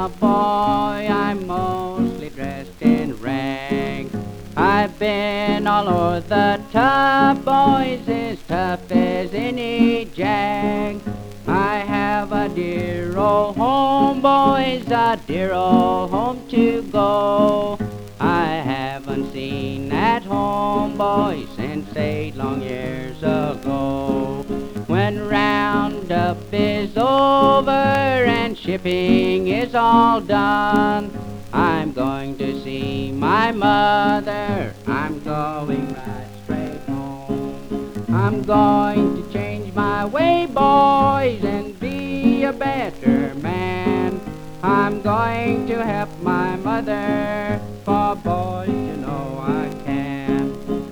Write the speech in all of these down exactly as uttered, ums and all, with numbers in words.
cowboy, I'm mostly dressed in rags. I've been all over the tough boys, as tough as any jag. I have a dear old home, boys, a dear old home to go. I haven't seen that home, boys, since eight long years ago. When roundup is over and shipping is all done, I'm going to see my mother. I'm going right straight home. I'm going to change my way, boys, and be a better man. I'm going to help my mother, for boys, you know I can.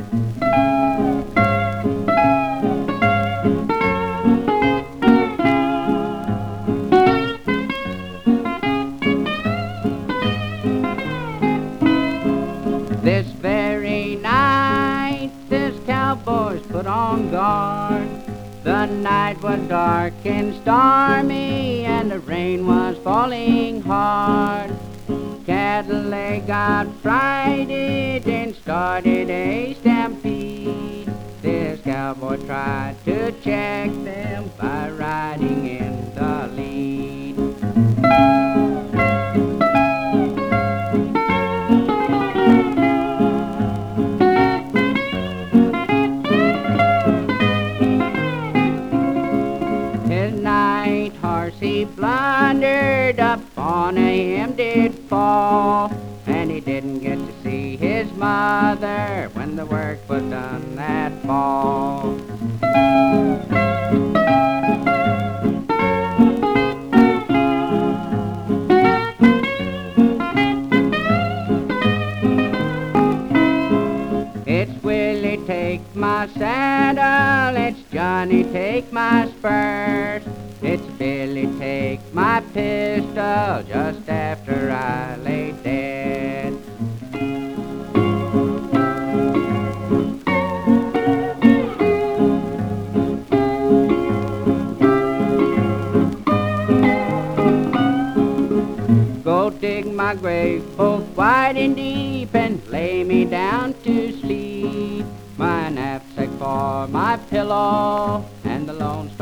This very night, this cowboys put on guard. The night was dark and stormy, and the rain was falling hard. Cattle they got frighted and started a stampede. This cowboy tried to check them by riding in the lead. His night horse he blundered, up on him did fall, and he didn't get to see his mother when the work was done that fall. It's Willie, take my saddle, it's Johnny, take my spurs, it's Billy, take my pistol, just after I lay dead. Go dig my grave both wide and deep, and lay me down to sleep. My knapsack for my pillow, and the lonesome